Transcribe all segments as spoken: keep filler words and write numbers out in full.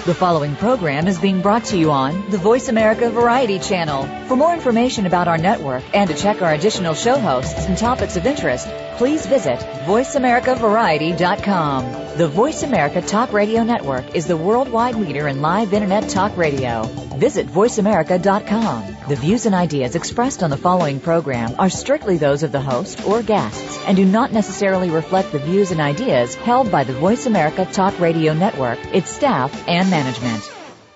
The following program is being brought to you on the Voice America Variety Channel. For more information about our network and to check our additional show hosts and topics of interest, please visit voice america variety dot com. The Voice America Talk Radio Network is the worldwide leader in live Internet talk radio. Visit voice america dot com. The views and ideas expressed on the following program are strictly those of the host or guests and do not necessarily reflect the views and ideas held by the Voice America Talk Radio Network, its staff, and management.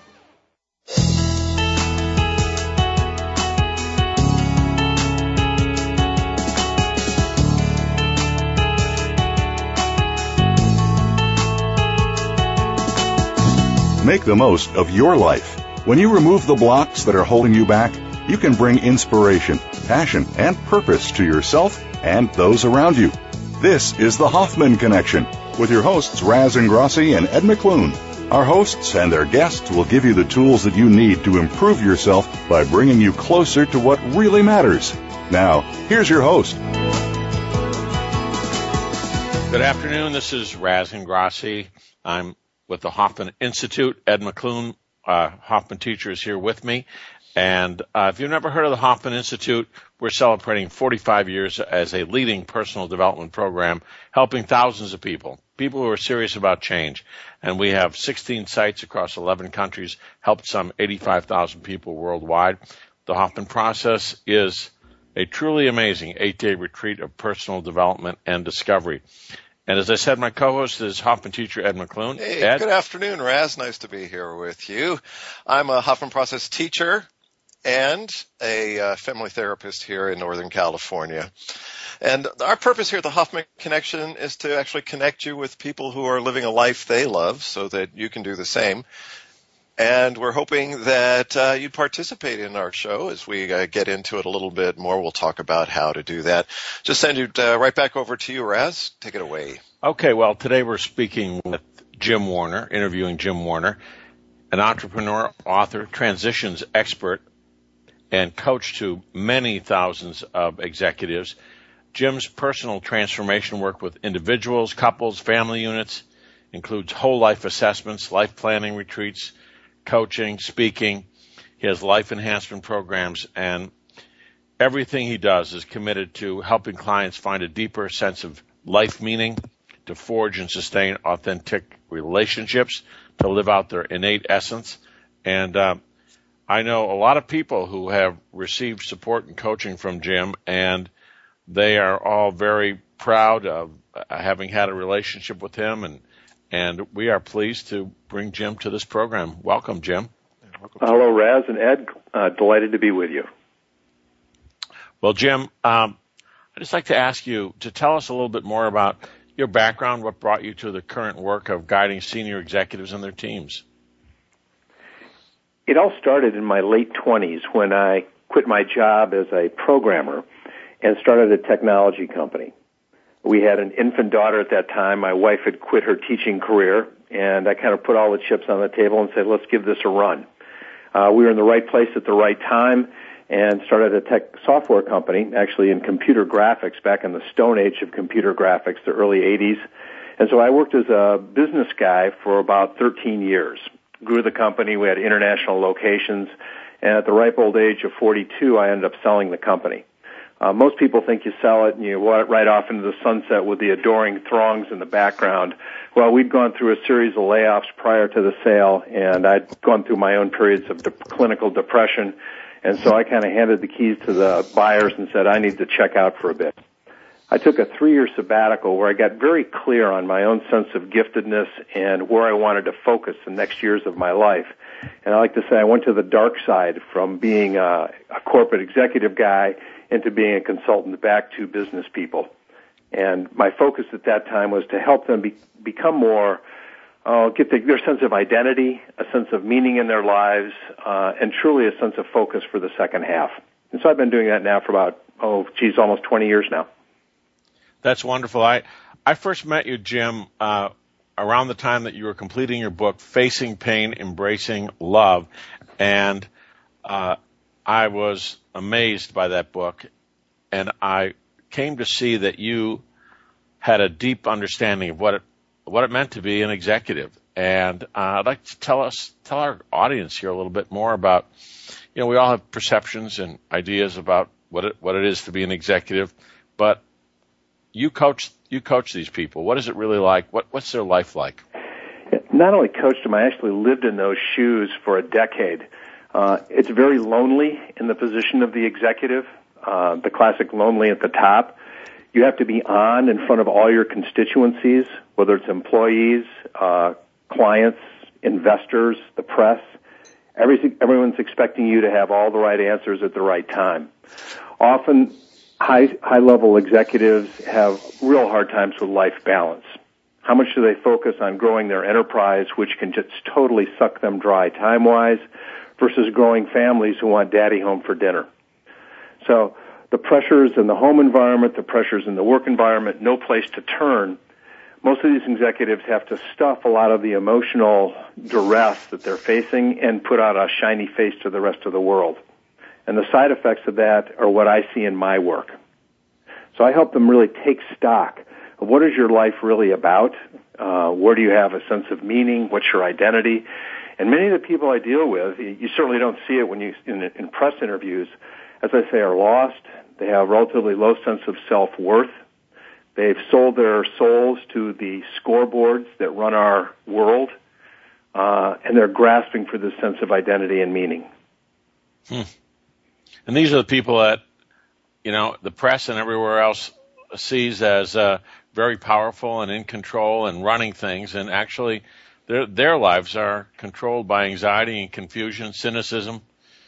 Make the most of your life. When you remove the blocks that are holding you back, you can bring inspiration, passion, and purpose to yourself and those around you. This is the Hoffman Connection with your hosts Raz Ingrassi and Ed McClune. Our hosts and their guests will give you the tools that you need to improve yourself by bringing you closer to what really matters. Now, here's your host. Good afternoon. This is Raz Ingrassi. I'm with the Hoffman Institute. Ed McClune, uh, Hoffman teacher, is here with me. And uh, if you've never heard of the Hoffman Institute, we're celebrating forty-five years as a leading personal development program, helping thousands of people, people who are serious about change. And we have sixteen sites across eleven countries, helped some eighty-five thousand people worldwide. The Hoffman process is a truly amazing eight-day retreat of personal development and discovery. And as I said, my co-host is Hoffman teacher Ed McClune. Hey, Ed? Good afternoon, Raz. Nice to be here with you. I'm a Hoffman Process teacher and a uh, family therapist here in Northern California. And our purpose here at the Hoffman Connection is to actually connect you with people who are living a life they love so that you can do the same. And we're hoping that uh, you participate in our show as we uh, get into it a little bit more. We'll talk about how to do that. Just send it uh, right back over to you, Raz. Take it away. Okay, well, today we're speaking with Jim Warner, interviewing Jim Warner, an entrepreneur, author, transitions expert, and coach to many thousands of executives. Jim's personal transformation work with individuals, couples, family units includes whole life assessments, life planning retreats, coaching, speaking. He has life enhancement programs, and everything he does is committed to helping clients find a deeper sense of life meaning, to forge and sustain authentic relationships, to live out their innate essence. And uh, I know a lot of people who have received support and coaching from Jim, and they are all very proud of having had a relationship with him, and And we are pleased to bring Jim to this program. Welcome, Jim. Welcome. Hello, Raz and Ed. Uh, delighted to be with you. Well, Jim, um, I'd just like to ask you to tell us a little bit more about your background, what brought you to the current work of guiding senior executives and their teams. It all started in my late twenties when I quit my job as a programmer and started a technology company. We had an infant daughter at that time. My wife had quit her teaching career, and I kind of put all the chips on the table and said, let's give this a run. Uh, we were in the right place at the right time and started a tech software company, actually in computer graphics, back in the stone age of computer graphics, the early eighties. And so I worked as a business guy for about thirteen years. Grew the company. We had international locations. And at the ripe old age of forty-two, I ended up selling the company. Uh, most people think you sell it and you walk right off into the sunset with the adoring throngs in the background. Well, we'd gone through a series of layoffs prior to the sale, and I'd gone through my own periods of de- clinical depression, and so I kind of handed the keys to the buyers and said, I need to check out for a bit. I took a three-year sabbatical where I got very clear on my own sense of giftedness and where I wanted to focus the next years of my life. And I like to say I went to the dark side from being a, a corporate executive guy into being a consultant back to business people. And my focus at that time was to help them be, become more, uh, get the, their sense of identity, a sense of meaning in their lives, uh, and truly a sense of focus for the second half. And so I've been doing that now for about, oh, geez, almost twenty years now. That's wonderful. I, I first met you, Jim, uh, around the time that you were completing your book, Facing Pain, Embracing Love. And uh, I was amazed by that book, and I came to see that you had a deep understanding of what it, what it meant to be an executive. And uh, I'd like to tell us, tell our audience here a little bit more about, you know, we all have perceptions and ideas about what it, what it is to be an executive, but you coach, you coach these people. What is it really like? What, what's their life like? Not only coached them, I actually lived in those shoes for a decade. Uh, it's very lonely in the position of the executive, uh, the classic lonely at the top. You have to be on in front of all your constituencies, whether it's employees, uh, clients, investors, the press. Every, everyone's expecting you to have all the right answers at the right time. Often, high, high-level executives have real hard times with life balance. How much do they focus on growing their enterprise, which can just totally suck them dry time-wise, versus growing families who want daddy home for dinner? So the pressures in the home environment, the pressures in the work environment, no place to turn. Most of these executives have to stuff a lot of the emotional duress that they're facing and put out a shiny face to the rest of the world. And the side effects of that are what I see in my work. So I help them really take stock of what is your life really about, uh, where do you have a sense of meaning, what's your identity. And many of the people I deal with, you certainly don't see it when you in, in press interviews, as I say, are lost. They have a relatively low sense of self-worth. They've sold their souls to the scoreboards that run our world, uh, and they're grasping for this sense of identity and meaning. Hmm. And these are the people that, you know, the press and everywhere else sees as uh, very powerful and in control and running things, and actually their their lives are controlled by anxiety and confusion, cynicism,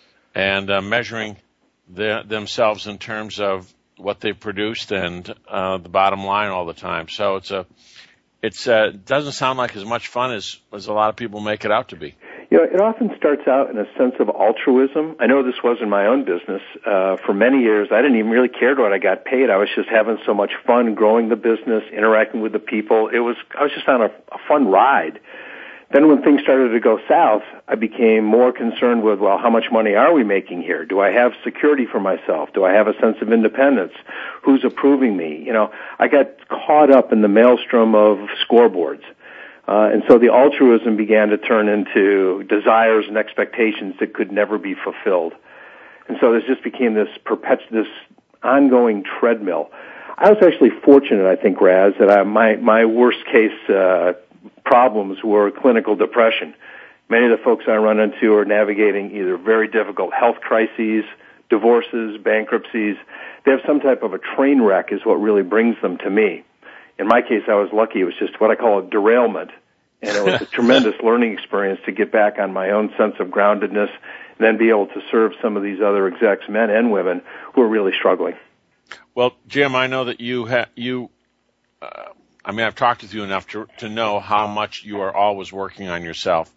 and uh, measuring the, themselves in terms of what they've produced and uh, the bottom line all the time. So it's a it's uh, doesn't sound like as much fun as as a lot of people make it out to be. You know, it often starts out in a sense of altruism. I know this was in my own business. Uh, for many years, I didn't even really care what I got paid. I was just having so much fun growing the business, interacting with the people. It was, I was just on a, a fun ride. Then when things started to go south, I became more concerned with, well, how much money are we making here? Do I have security for myself? Do I have a sense of independence? Who's approving me? You know, I got caught up in the maelstrom of scoreboards. Uh, and so the altruism began to turn into desires and expectations that could never be fulfilled. And so this just became this perpetual, this ongoing treadmill. I was actually fortunate, I think, Raz, that I, my, my worst case, uh, problems were clinical depression. Many of the folks I run into are navigating either very difficult health crises, divorces, bankruptcies. They have some type of a train wreck is what really brings them to me. In my case, I was lucky. It was just what I call a derailment, and it was a tremendous learning experience to get back on my own sense of groundedness and then be able to serve some of these other execs, men and women, who are really struggling. Well, Jim, I know that you ha- you. Uh, I mean, I've talked with you enough to to know how much you are always working on yourself,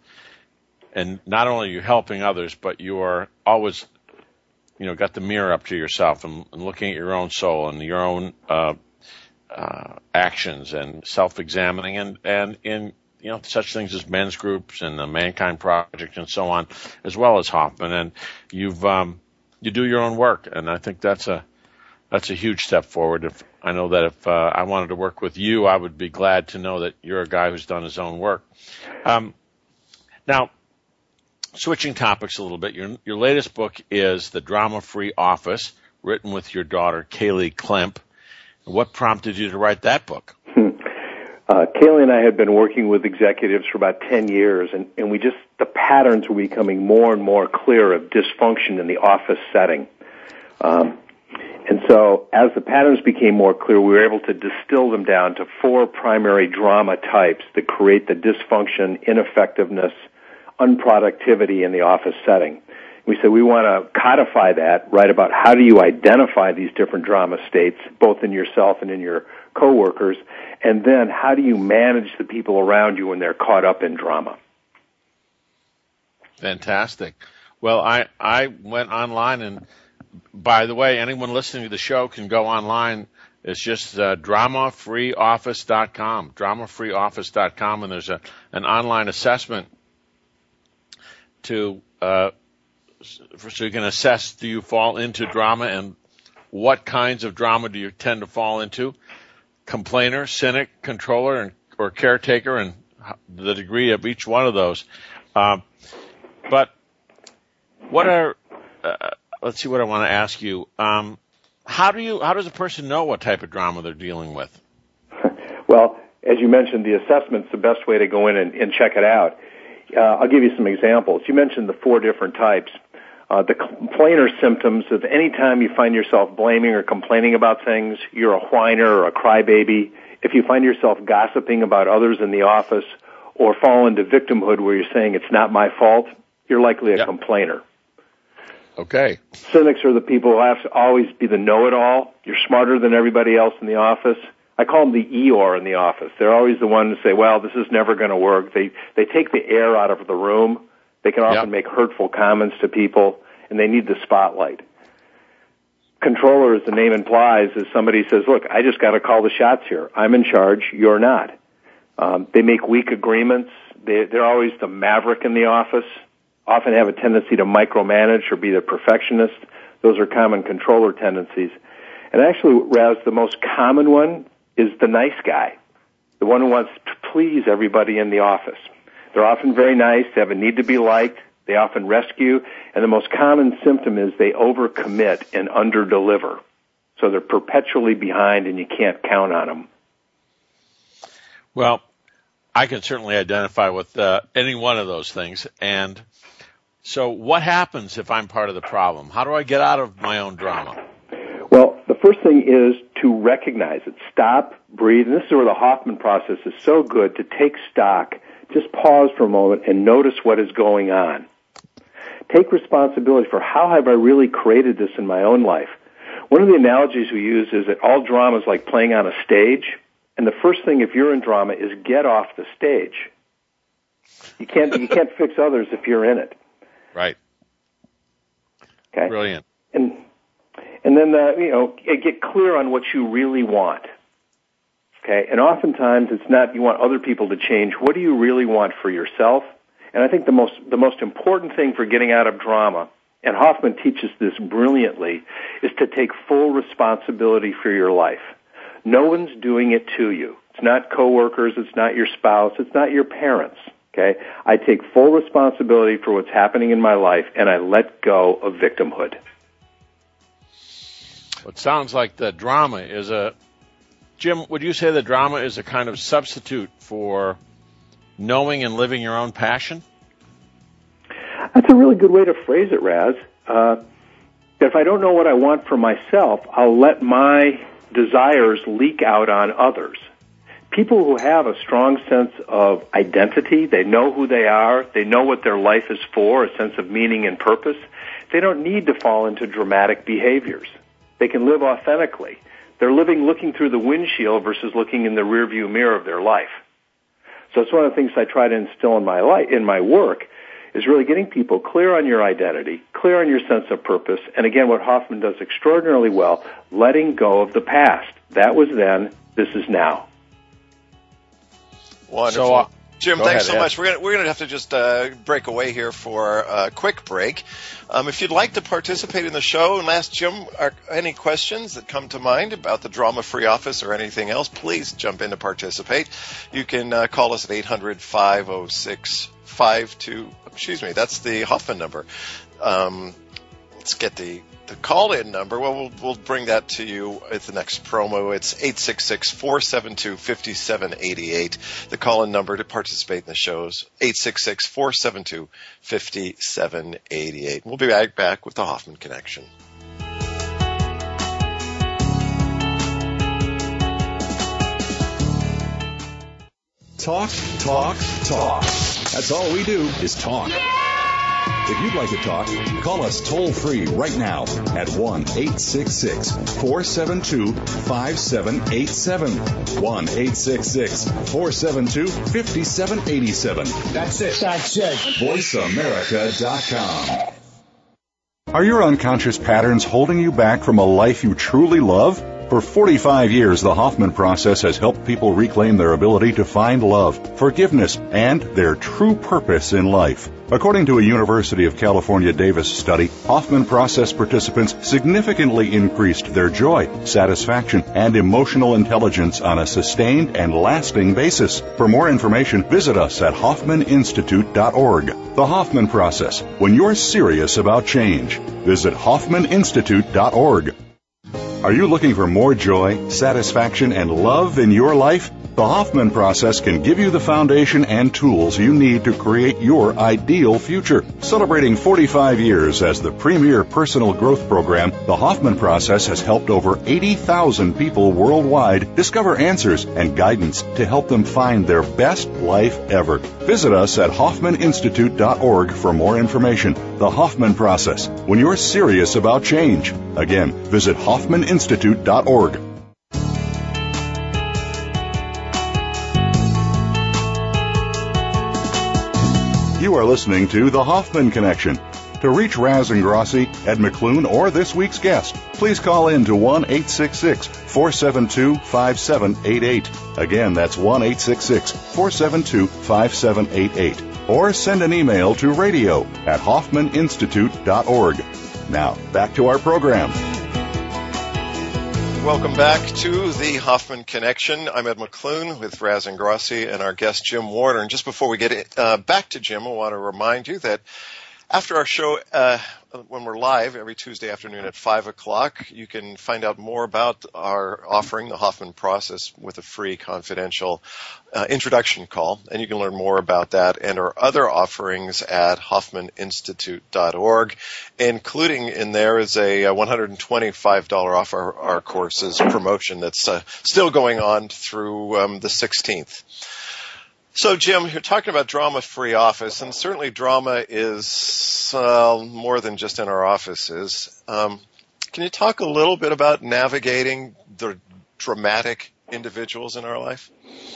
and not only are you helping others, but you are always, you know, got the mirror up to yourself and, and looking at your own soul and your own uh, uh, actions and self-examining, and and in you know such things as men's groups and the Mankind Project and so on, as well as Hoffman. And you've um, you do your own work, and I think that's a that's a huge step forward. If I know that if uh, I wanted to work with you, I would be glad to know that you're a guy who's done his own work. Um, now, switching topics a little bit, your your latest book is The Drama-Free Office, written with your daughter, Kaylee Klemp. What prompted you to write that book? Uh, Kaylee and I had been working with executives for about ten years, and, and we just, the patterns were becoming more and more clear of dysfunction in the office setting. Um, and so as the patterns became more clear, we were able to distill them down to four primary drama types that create the dysfunction, ineffectiveness, unproductivity in the office setting. We said we want to codify that, write about how do you identify these different drama states, both in yourself and in your coworkers, and then how do you manage the people around you when they're caught up in drama. Fantastic. Well, I, I went online, and by the way, anyone listening to the show can go online. It's just uh, drama free office dot com, drama free office dot com, and there's a an online assessment to uh, so you can assess, do you fall into drama, and what kinds of drama do you tend to fall into? Complainer, cynic, controller, and, or caretaker, and the degree of each one of those. Um, but what are, uh, let's see what I want to ask you. Um, how do you, how does a person know what type of drama they're dealing with? Well, as you mentioned, the assessment's the best way to go in and, and check it out. Uh, I'll give you some examples. You mentioned the four different types. Uh, the complainer symptoms of any time you find yourself blaming or complaining about things, you're a whiner or a crybaby. If you find yourself gossiping about others in the office or fall into victimhood where you're saying it's not my fault, you're likely a yep. complainer. Okay. Cynics are the people who have to always be the know-it-all. You're smarter than everybody else in the office. I call them the Eeyore in the office. They're always the ones to say, well, this is never going to work. They they take the air out of the room. They can often yep. make hurtful comments to people, and they need the spotlight. Controller, as the name implies, is somebody who says, look, I just got to call the shots here. I'm in charge. You're not. Um, they make weak agreements. They, they're always the maverick in the office, often have a tendency to micromanage or be the perfectionist. Those are common controller tendencies. And actually, Raz, the most common one is the nice guy, the one who wants to please everybody in the office. They're often very nice. They have a need to be liked. They often rescue. And the most common symptom is they overcommit and underdeliver. So they're perpetually behind and you can't count on them. Well, I can certainly identify with uh, any one of those things. And so what happens if I'm part of the problem? How do I get out of my own drama? Well, the first thing is to recognize it. Stop, breathe. And this is where the Hoffman process is so good, to take stock. Just pause for a moment and notice what is going on. Take responsibility for how have I really created this in my own life. One of the analogies we use is that all drama is like playing on a stage, and the first thing if you're in drama is get off the stage. You can't you can't fix others if you're in it. Right. Okay. Brilliant. And and then uh, you know get clear on what you really want. Okay, and oftentimes it's not you want other people to change. What do you really want for yourself? And I think the most the most important thing for getting out of drama, and Hoffman teaches this brilliantly, is to take full responsibility for your life. No one's doing it to you. It's not coworkers, it's not your spouse, it's not your parents. Okay? I take full responsibility for what's happening in my life, and I let go of victimhood. It sounds like the drama is a Jim, would you say the drama is a kind of substitute for knowing and living your own passion? That's a really good way to phrase it, Raz. Uh, if I don't know what I want for myself, I'll let my desires leak out on others. People who have a strong sense of identity, they know who they are, they know what their life is for, a sense of meaning and purpose, they don't need to fall into dramatic behaviors. They can live authentically. They're living looking through the windshield versus looking in the rearview mirror of their life. So it's one of the things I try to instill in my life, in my work, is really getting people clear on your identity, clear on your sense of purpose, and again, what Hoffman does extraordinarily well, letting go of the past. That was then, this is now. Wonderful. So, uh, Jim, Go thanks ahead, so Ed. much. We're gonna we're gonna have to just uh, break away here for a quick break. Um, if you'd like to participate in the show and ask Jim are, any questions that come to mind about the Drama-Free Office or anything else, please jump in to participate. You can uh, call us at eight hundred, five oh six, five two. Excuse me, that's the Hoffman number. Um, let's get the. The call-in number, well, well, we'll bring that to you at the next promo. It's eight six six, four seven two, five seven eight eight. The call-in number to participate in the shows, eight six six, four seven two, five seven eight eight. We'll be right back with the Hoffman Connection. Talk, talk, talk. That's all we do is talk. If you'd like to talk, call us toll-free right now at one eight six six, four seven two, five seven eight seven. one eight six six, four seven two, five seven eight seven. That's it. That's it. voice america dot com. Are your unconscious patterns holding you back from a life you truly love? For forty-five years, the Hoffman process has helped people reclaim their ability to find love, forgiveness, and their true purpose in life. According to a University of California Davis study, Hoffman process participants significantly increased their joy, satisfaction, and emotional intelligence on a sustained and lasting basis. For more information, visit us at Hoffman Institute dot org. The Hoffman process, when you're serious about change. Visit Hoffman Institute dot org. Are you looking for more joy, satisfaction, and love in your life? The Hoffman process can give you the foundation and tools you need to create your ideal future. Celebrating forty-five years as the premier personal growth program, the Hoffman process has helped over eighty thousand people worldwide discover answers and guidance to help them find their best life ever. Visit us at Hoffman Institute dot org for more information. The Hoffman process, when you're serious about change. Again, visit Hoffman Institute dot org. You are listening to The Hoffman Connection. To reach Raz Ingrasci, Ed McClune, or this week's guest, please call in to one eight six six, four seven two, five seven eight eight. Again, that's one eight six six, four seven two, five seven eight eight. Or send an email to radio at Hoffman Institute dot org. Now, back to our program. Welcome back to the Hoffman Connection. I'm Ed McClune with Raz Ingrasci and our guest Jim Warner. And just before we get uh, back to Jim, I want to remind you that after our show, uh, when we're live every Tuesday afternoon at five o'clock, you can find out more about our offering, the Hoffman process, with a free confidential uh, introduction call. And you can learn more about that and our other offerings at Hoffman Institute dot org, including in there is a one hundred twenty-five dollars off our, our courses promotion that's uh, still going on through um, the sixteenth. So, Jim, you're talking about drama-free office, and certainly drama is uh, more than just in our offices. Um, can you talk a little bit about navigating the dramatic individuals in our life?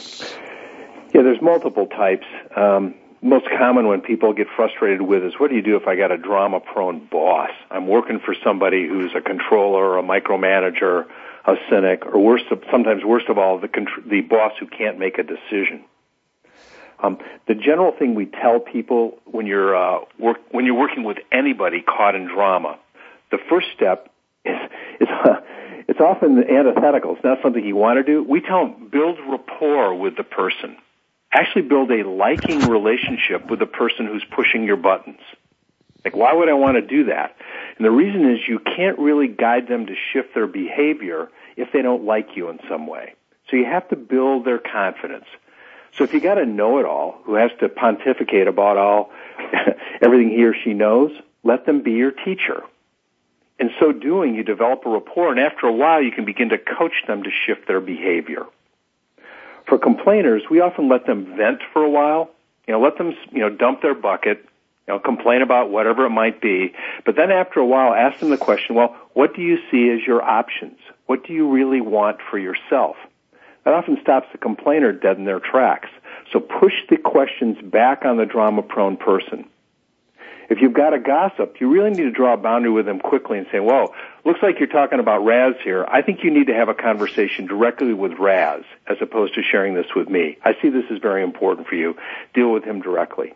Yeah, there's multiple types. Um, most common when people get frustrated with is, what do you do if I got a drama-prone boss? I'm working for somebody who's a controller, a micromanager, a cynic, or worse, sometimes worst of all, the, the boss who can't make a decision. Um, the general thing we tell people when you're uh, work, when you're working with anybody caught in drama, the first step is is uh, it's often antithetical. It's not something you want to do. We tell them, build rapport with the person. Actually, build a liking relationship with the person who's pushing your buttons. Like, why would I want to do that? And the reason is you can't really guide them to shift their behavior if they don't like you in some way. So you have to build their confidence. So if you got a know-it-all who has to pontificate about all everything he or she knows, let them be your teacher. In so doing, you develop a rapport, and after a while, you can begin to coach them to shift their behavior. For complainers, we often let them vent for a while. You know, let them, you know, dump their bucket, you know, complain about whatever it might be. But then after a while, ask them the question, well, what do you see as your options? What do you really want for yourself? That often stops the complainer dead in their tracks. So push the questions back on the drama-prone person. If you've got a gossip, you really need to draw a boundary with them quickly and say, whoa, looks like you're talking about Raz here. I think you need to have a conversation directly with Raz as opposed to sharing this with me. I see this as very important for you. Deal with him directly.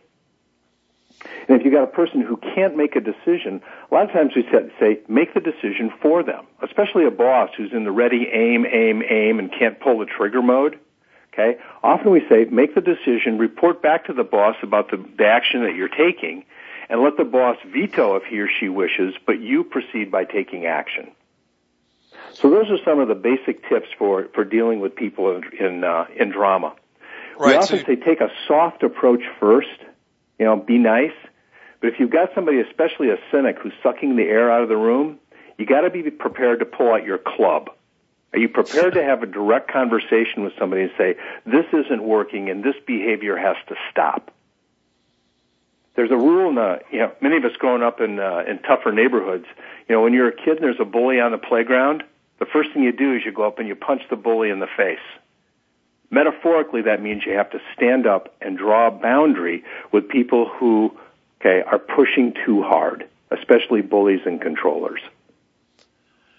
And if you've got a person who can't make a decision, a lot of times we say, make the decision for them, especially a boss who's in the ready, aim, aim, aim, and can't pull the trigger mode. Okay? Often we say, make the decision, report back to the boss about the, the action that you're taking, and let the boss veto if he or she wishes, but you proceed by taking action. So those are some of the basic tips for, for dealing with people in, in, uh, in drama. Right, we often so say, take a soft approach first. You know, be nice. But if you've got somebody, especially a cynic, who's sucking the air out of the room, you got to be prepared to pull out your club. Are you prepared to have a direct conversation with somebody and say, this isn't working and this behavior has to stop? There's a rule in the, you know, many of us growing up in, uh, in tougher neighborhoods, you know, when you're a kid and there's a bully on the playground, the first thing you do is you go up and you punch the bully in the face. Metaphorically, that means you have to stand up and draw a boundary with people who, okay, are pushing too hard, especially bullies and controllers.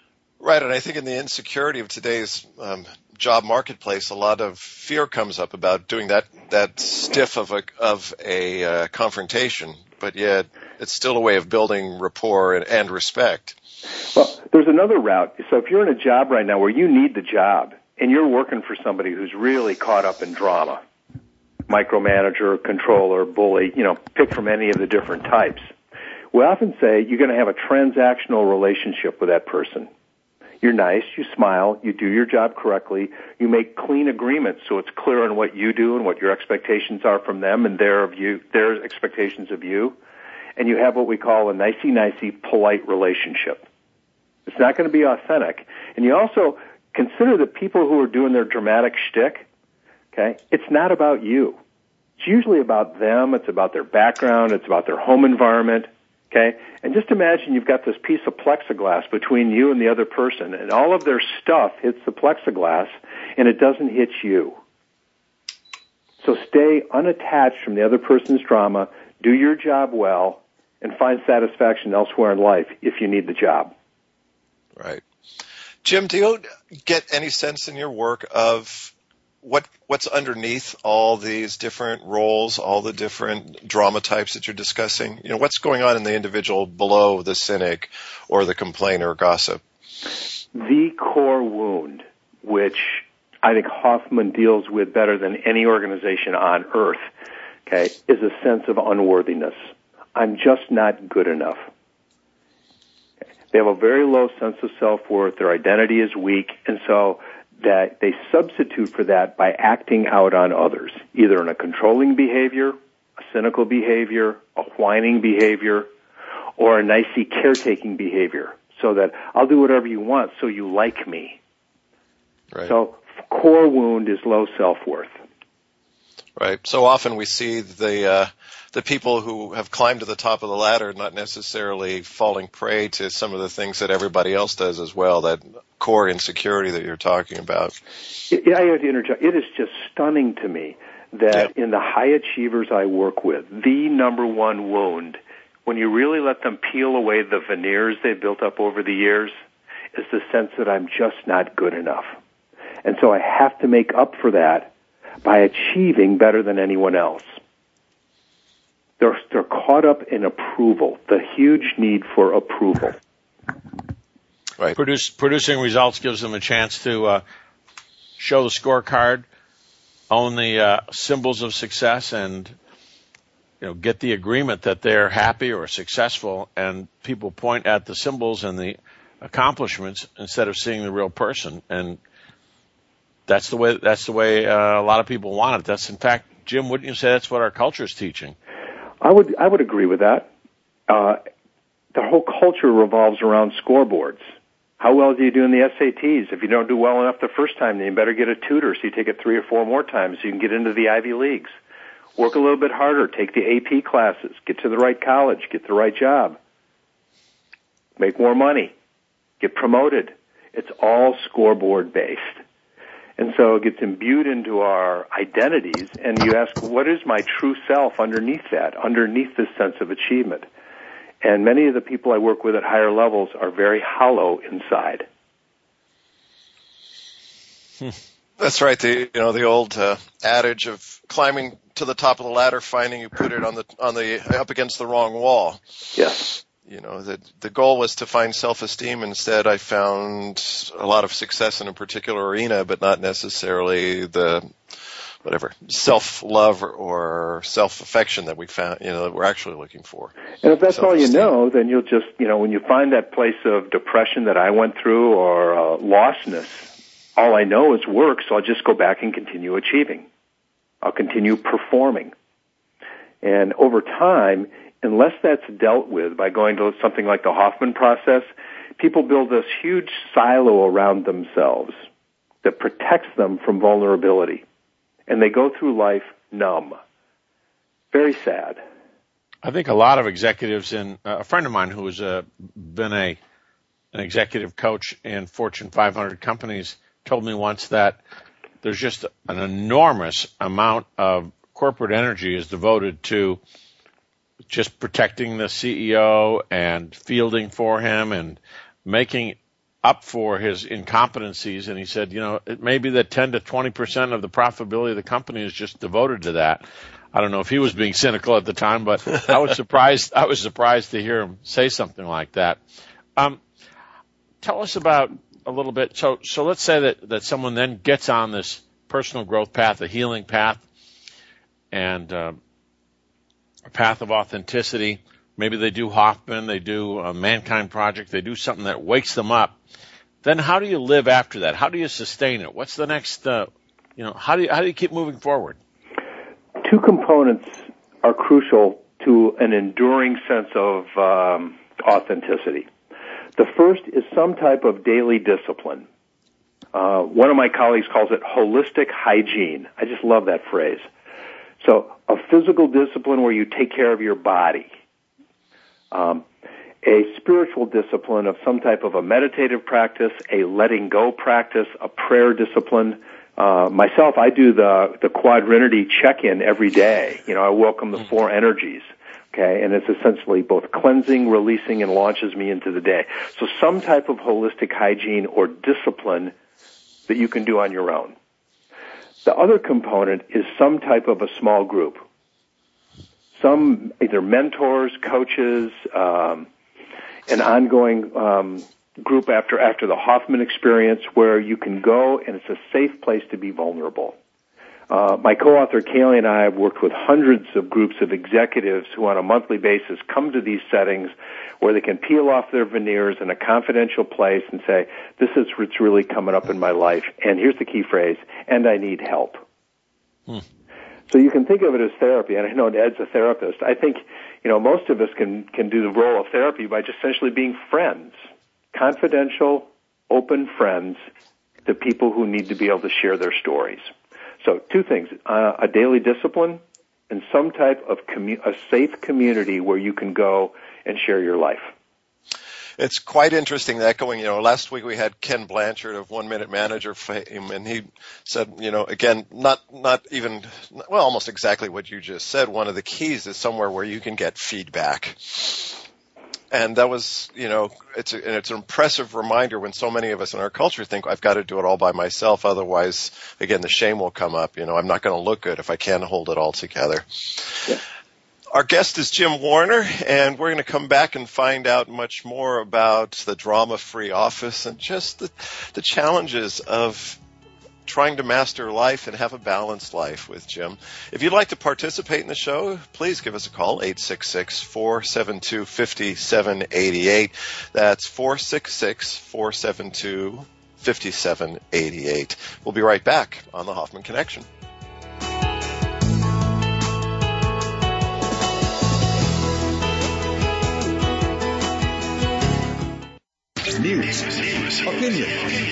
Right, and I think in the insecurity of today's um, job marketplace, a lot of fear comes up about doing that that stiff of a of a uh, confrontation, but yet it's still a way of building rapport and, and respect. Well, there's another route. So if you're in a job right now where you need the job and you're working for somebody who's really caught up in drama, micromanager, controller, bully, you know, pick from any of the different types, we often say you're going to have a transactional relationship with that person. You're nice, you smile, you do your job correctly, you make clean agreements so it's clear on what you do and what your expectations are from them and their of you, their expectations of you, and you have what we call a nicey-nicey polite relationship. It's not going to be authentic. And you also consider the people who are doing their dramatic shtick, okay, it's not about you. It's usually about them, it's about their background, it's about their home environment. Okay? And just imagine you've got this piece of plexiglass between you and the other person, and all of their stuff hits the plexiglass, and it doesn't hit you. So stay unattached from the other person's drama, do your job well, and find satisfaction elsewhere in life if you need the job. Right. Jim, do you get any sense in your work of what what's underneath all these different roles, all the different drama types that you're discussing? You know, what's going on in the individual below the cynic or the complainer or gossip? The core wound, which I think Hoffman deals with better than any organization on earth, okay, is a sense of unworthiness. I'm just not good enough. They have a very low sense of self-worth. Their identity is weak, and so that they substitute for that by acting out on others, either in a controlling behavior, a cynical behavior, a whining behavior, or a nicey caretaking behavior, so that I'll do whatever you want so you like me. Right. So core wound is low self-worth. Right. So often we see the uh, the people who have climbed to the top of the ladder not necessarily falling prey to some of the things that everybody else does as well, that core insecurity that you're talking about. It, I have to interject. It is just stunning to me that yeah. in the high achievers I work with, the number one wound, when you really let them peel away the veneers they've built up over the years, is the sense that I'm just not good enough. And so I have to make up for that by achieving better than anyone else. They're, they're caught up in approval, the huge need for approval. Right. Produce, producing results gives them a chance to uh, show the scorecard, own the uh, symbols of success, and you know get the agreement that they're happy or successful. And people point at the symbols and the accomplishments instead of seeing the real person. And that's the way. That's the way uh, a lot of people want it. That's in fact, Jim, wouldn't you say that's what our culture is teaching? I would. I would agree with that. Uh, the whole culture revolves around scoreboards. How well do you do in the S A Ts? If you don't do well enough the first time, then you better get a tutor so you take it three or four more times so you can get into the Ivy Leagues. Work a little bit harder. Take the A P classes. Get to the right college. Get the right job. Make more money. Get promoted. It's all scoreboard based. And so it gets imbued into our identities, and you ask, what is my true self underneath that, underneath this sense of achievement? And many of the people I work with at higher levels are very hollow inside. That's right. The you know the old uh, adage of climbing to the top of the ladder, finding you put it on the on the up against the wrong wall. Yes. You know, the the goal was to find self-esteem. Instead, I found a lot of success in a particular arena, but not necessarily the whatever self-love or, or self-affection that we found, you know, that we're actually looking for. And if that's all you know, then you'll just, you know, when you find that place of depression that I went through or uh, lostness, all I know is work, so I'll just go back and continue achieving. I'll continue performing. And over time, unless that's dealt with by going to something like the Hoffman process, people build this huge silo around themselves that protects them from vulnerability. And they go through life numb. Very sad. I think a lot of executives, and uh, a friend of mine who has uh, been a an executive coach in Fortune five hundred companies told me once that there's just an enormous amount of corporate energy is devoted to just protecting the C E O and fielding for him and making up for his incompetencies, and he said, you know, it may be that ten to twenty percent of the profitability of the company is just devoted to that. I don't know if he was being cynical at the time, but I was surprised. I was surprised to hear him say something like that. Um, tell us about a little bit. So, so let's say that, that someone then gets on this personal growth path, a healing path, and uh, a path of authenticity. Maybe they do Hoffman, they do a Mankind Project, they do something that wakes them up. Then how do you live after that? How do you sustain it? What's the next, uh, you know, how do you, how do you keep moving forward? Two components are crucial to an enduring sense of um, authenticity. The first is some type of daily discipline. Uh, one of my colleagues calls it holistic hygiene. I just love that phrase. So a physical discipline where you take care of your body. Um, a spiritual discipline of some type of a meditative practice, a letting go practice, a prayer discipline. Uh, myself, I do the, the quadrinity check-in every day. You know, I welcome the four energies, okay, and it's essentially both cleansing, releasing, and launches me into the day. So some type of holistic hygiene or discipline that you can do on your own. The other component is some type of a small group. Some either mentors, coaches, um, an ongoing um, group after after the Hoffman experience where you can go and it's a safe place to be vulnerable. Uh, my co-author Kaylee and I have worked with hundreds of groups of executives who on a monthly basis come to these settings where they can peel off their veneers in a confidential place and say, this is what's really coming up in my life, and here's the key phrase, and I need help. Hmm. So you can think of it as therapy, and I know Ed's a therapist. I think, you know, most of us can, can do the role of therapy by just essentially being friends, confidential, open friends to people who need to be able to share their stories. So two things, uh, a daily discipline and some type of commu- a safe community where you can go and share your life. It's quite interesting that going, you know, last week we had Ken Blanchard of One Minute Manager fame, and he said, you know, again, not, not even, well, almost exactly what you just said. One of the keys is somewhere where you can get feedback. And that was, you know, it's a, and it's an impressive reminder when so many of us in our culture think I've got to do it all by myself. Otherwise, again, the shame will come up. You know, I'm not going to look good if I can't hold it all together. Yeah. Our guest is Jim Warner, and we're going to come back and find out much more about the drama-free office and just the, the challenges of trying to master life and have a balanced life with Jim. If you'd like to participate in the show, please give us a call, eight six six, four seven two, five seven eight eight. That's four six six, four seven two, five seven eight eight. We'll be right back on the Hoffman Connection. News, opinion,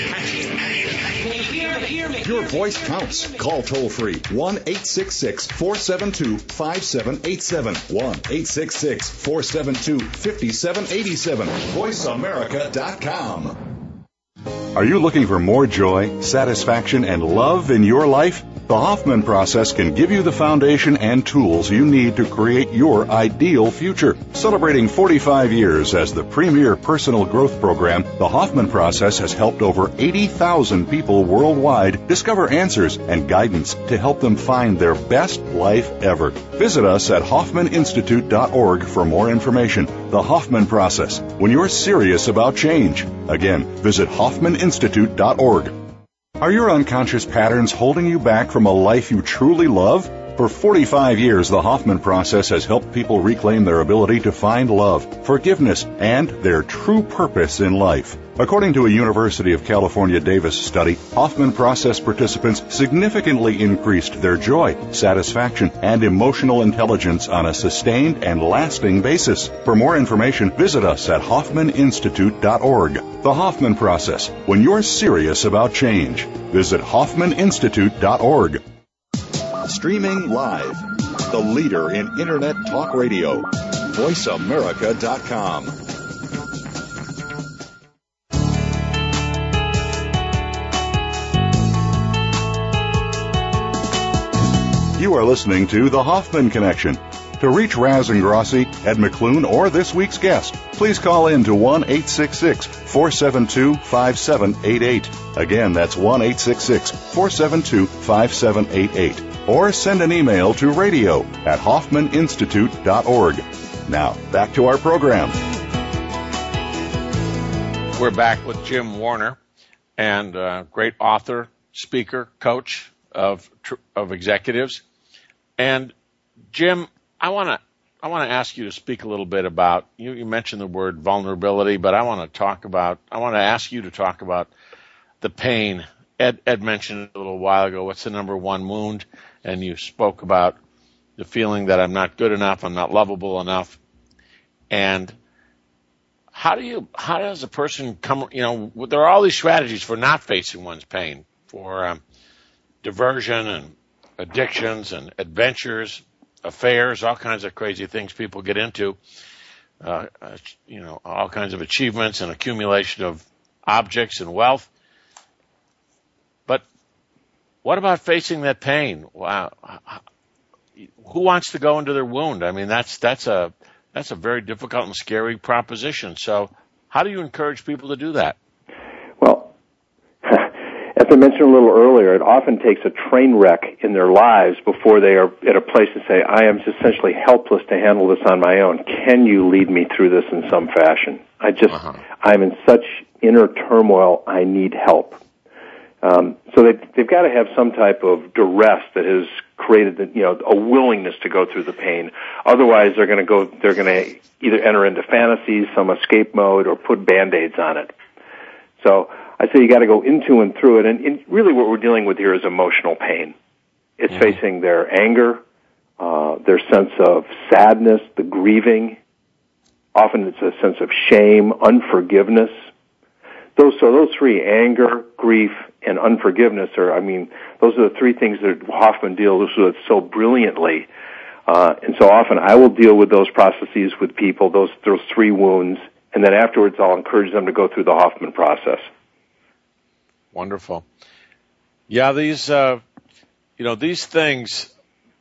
your voice counts. Call toll free one eight six six, four seven two, five seven eight seven. one eight six six, four seven two, five seven eight seven. voice america dot com. Are you looking for more joy, satisfaction, and love in your life? The Hoffman process can give you the foundation and tools you need to create your ideal future. Celebrating forty-five years as the premier personal growth program, the Hoffman process has helped over eighty thousand people worldwide discover answers and guidance to help them find their best life ever. Visit us at hoffman institute dot org for more information. The Hoffman process, when you're serious about change. Again, visit hoffman institute dot org. Are your unconscious patterns holding you back from a life you truly love? For forty-five years, the Hoffman process has helped people reclaim their ability to find love, forgiveness, and their true purpose in life. According to a University of California Davis study, Hoffman process participants significantly increased their joy, satisfaction, and emotional intelligence on a sustained and lasting basis. For more information, visit us at hoffman institute dot org. The Hoffman process, when you're serious about change. Visit hoffman institute dot org. Streaming live, the leader in Internet talk radio, voice america dot com. You are listening to The Hoffman Connection. To reach Raz Ingrassi, Ed McClune, or this week's guest, please call in to one eight six six, four seven two, five seven eight eight. Again, that's one eight six six, four seven two, five seven eight eight. Or send an email to radio at hoffman institute dot org. Now, back to our program. We're back with Jim Warner, and uh, great author, speaker, coach of of executives. And Jim, I want to I want to ask you to speak a little bit about, you, you mentioned the word vulnerability, but I want to talk about, I want to ask you to talk about the pain. Ed, Ed mentioned a little while ago, what's the number one wound? And you spoke about the feeling that I'm not good enough, I'm not lovable enough. And how do you, how does a person come, you know, there are all these strategies for not facing one's pain, for um, diversion and addictions and adventures, affairs, all kinds of crazy things people get into, uh, uh, you know, all kinds of achievements and accumulation of objects and wealth. But what about facing that pain? Wow. Who wants to go into their wound? I mean, that's, that's a, that's a very difficult and scary proposition. So how do you encourage people to do that? Well, as I mentioned a little earlier, it often takes a train wreck in their lives before they are at a place to say, I am essentially helpless to handle this on my own. Can you lead me through this in some fashion? I just, uh-huh. I'm in such inner turmoil, I need help. Um, so they, they've got to have some type of duress that has created, the, you know, a willingness to go through the pain. Otherwise, they're going to go, they're going to either enter into fantasies, some escape mode, or put Band-Aids on it. So I say you got to go into and through it, and, and really what we're dealing with here is emotional pain. It's mm-hmm. facing their anger, uh, their sense of sadness, the grieving. Often it's a sense of shame, unforgiveness. Those, so those three, anger, grief, and unforgiveness are, I mean, those are the three things that Hoffman deals with so brilliantly. Uh, and so often I will deal with those processes with people, those, those three wounds, and then afterwards I'll encourage them to go through the Hoffman process. Wonderful. Yeah, these, uh, you know, these things,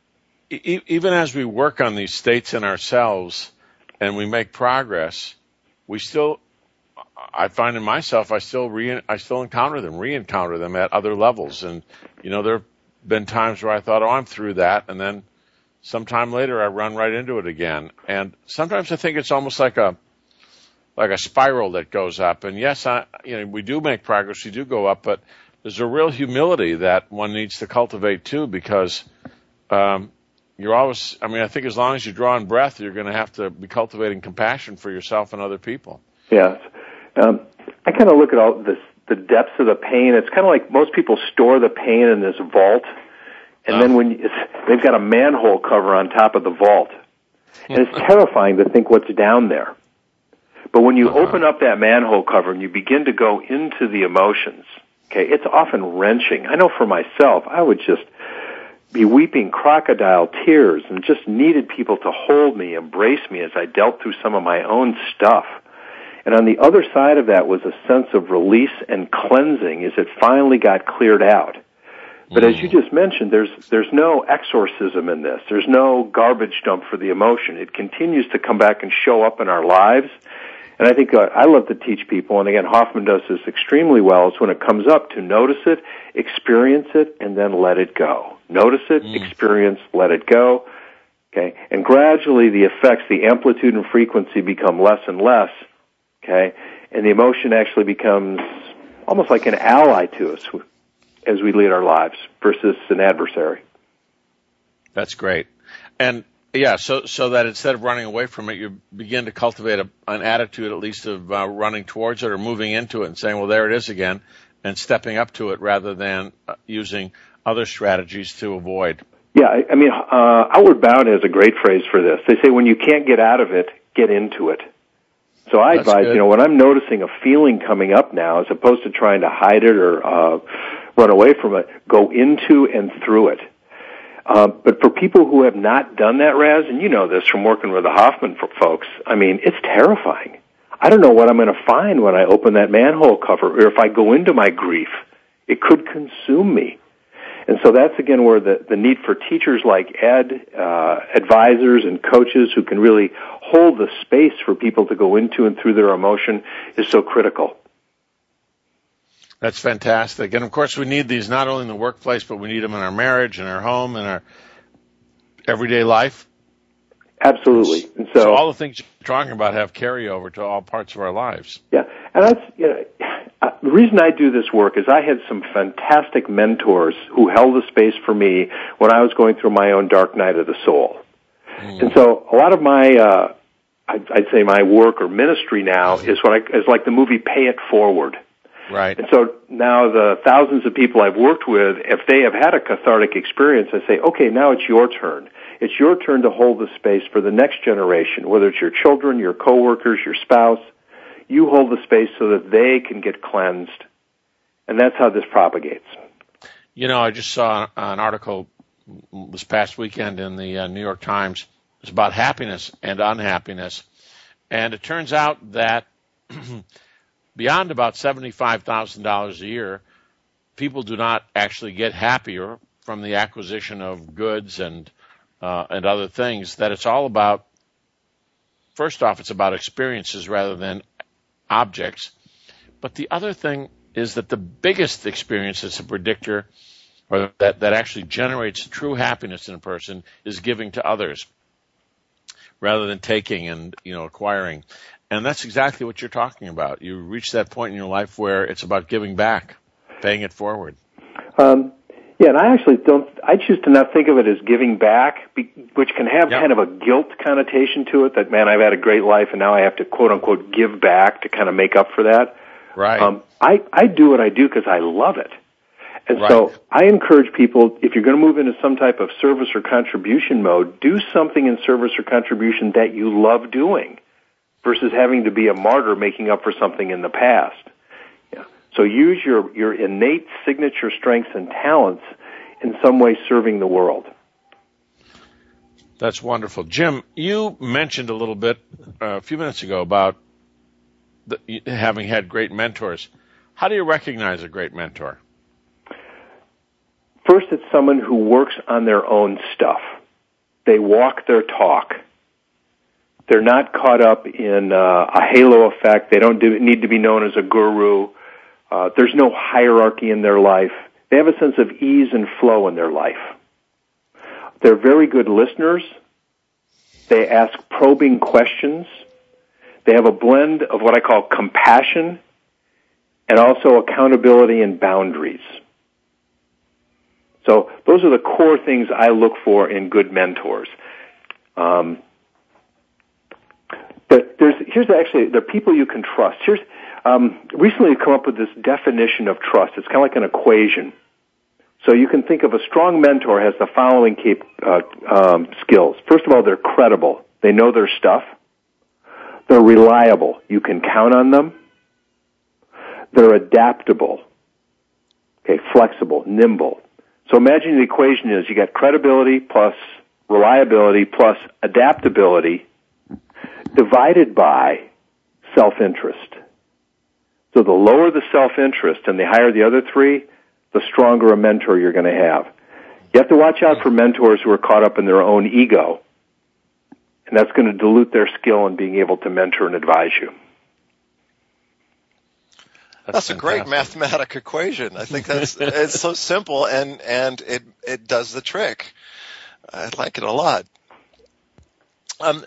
e- even as we work on these states in ourselves and we make progress, we still, I find in myself, I still re, I still encounter them, re-encounter them at other levels. And, you know, there have been times where I thought, oh, I'm through that. And then sometime later I run right into it again. And sometimes I think it's almost like a, like a spiral that goes up. And yes, I, you know, we do make progress, we do go up, but there's a real humility that one needs to cultivate too, because, um, you're always, I mean, I think as long as you're drawing breath, you're going to have to be cultivating compassion for yourself and other people. Yeah. Um, I kind of look at all this, the depths of the pain. It's kind of like most people store the pain in this vault, and oh. then when you, it's, they've got a manhole cover on top of the vault, and it's terrifying to think what's down there. But when you uh-huh. open up that manhole cover and you begin to go into the emotions, okay, it's often wrenching. I know for myself, I would just be weeping crocodile tears and just needed people to hold me, embrace me as I dealt through some of my own stuff. And on the other side of that was a sense of release and cleansing as it finally got cleared out. But as you just mentioned, there's there's no exorcism in this. There's no garbage dump for the emotion. It continues to come back and show up in our lives. And I think uh, I love to teach people, and again, Hoffman does this extremely well, is when it comes up to notice it, experience it, and then let it go. Notice it, mm. experience, let it go. Okay? And gradually the effects, the amplitude and frequency become less and less. Okay, and the emotion actually becomes almost like an ally to us as we lead our lives versus an adversary. That's great. And yeah, so so that instead of running away from it, you begin to cultivate a, an attitude at least of uh, running towards it or moving into it and saying, well, there it is again, and stepping up to it rather than uh, using other strategies to avoid. Yeah, I, I mean, uh, Outward Bound has a great phrase for this. They say when you can't get out of it, get into it. So I That's advise, good. you know, when I'm noticing a feeling coming up now, as opposed to trying to hide it or uh, run away from it, go into and through it. Uh, but for people who have not done that, Raz, and you know this from working with the Hoffman folks, I mean, it's terrifying. I don't know what I'm going to find when I open that manhole cover, or if I go into my grief. It could consume me. And so that's, again, where the, the need for teachers like Ed, uh, advisors and coaches who can really hold the space for people to go into and through their emotion is so critical. That's fantastic. And, of course, we need these not only in the workplace, but we need them in our marriage, in our home, in our everyday life. Absolutely. And so, so all the things you're talking about have carryover to all parts of our lives. Yeah. And that's, you know, uh, the reason I do this work is I had some fantastic mentors who held the space for me when I was going through my own dark night of the soul. Mm. And so a lot of my, uh, I'd, I'd say my work or ministry now is what I, is like the movie Pay It Forward. Right. And so now the thousands of people I've worked with, if they have had a cathartic experience, I say, okay, now it's your turn. It's your turn to hold the space for the next generation, whether it's your children, your coworkers, your spouse. You hold the space so that they can get cleansed. And that's how this propagates. You know, I just saw an article this past weekend in the uh, New York Times. It's about happiness and unhappiness. And it turns out that beyond about seventy-five thousand dollars a year, people do not actually get happier from the acquisition of goods and uh, and other things, that it's all about, first off, it's about experiences rather than objects. But the other thing is that the biggest experience that's a predictor, or that, that actually generates true happiness in a person, is giving to others rather than taking and, you know, acquiring. And that's exactly what you're talking about. You reach that point in your life where it's about giving back, paying it forward. Um, yeah, and I actually don't, I choose to not think of it as giving back, which can have yep. kind of a guilt connotation to it, that, man, I've had a great life and now I have to, quote unquote, give back to kind of make up for that. Right. Um, I, I do what I do because I love it. And right. so I encourage people, if you're going to move into some type of service or contribution mode, do something in service or contribution that you love doing, versus having to be a martyr making up for something in the past. Yeah. So use your, your innate signature strengths and talents in some way serving the world. That's wonderful. Jim, you mentioned a little bit uh, a few minutes ago about the, having had great mentors. How do you recognize a great mentor? First, it's someone who works on their own stuff. They walk their talk. They're not caught up in uh, a halo effect. They don't do, need to be known as a guru. Uh, there's no hierarchy in their life. They have a sense of ease and flow in their life. They're very good listeners. They ask probing questions. They have a blend of what I call compassion and also accountability and boundaries. So those are the core things I look for in good mentors. Um, But there's, here's actually, there are people you can trust. Here's, um, recently I've come up with this definition of trust. It's kind of like an equation. So you can think of a strong mentor has the following cap- uh, um, skills. First of all, they're credible. They know their stuff. They're reliable. You can count on them. They're adaptable. Okay, flexible, nimble. So imagine the equation is you got credibility plus reliability plus adaptability divided by self-interest. So the lower the self-interest and the higher the other three, the stronger a mentor you're going to have. You have to watch out for mentors who are caught up in their own ego, and that's going to dilute their skill in being able to mentor and advise you. That's, that's a great mathematic equation. I think that's it's so simple, and and it it does the trick. I like it a lot. Um,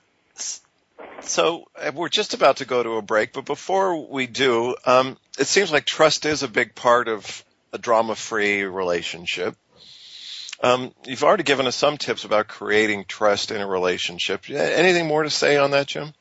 so we're just about to go to a break, but before we do, um, it seems like trust is a big part of a drama-free relationship. Um, you've already given us some tips about creating trust in a relationship. Anything more to say on that, Jim?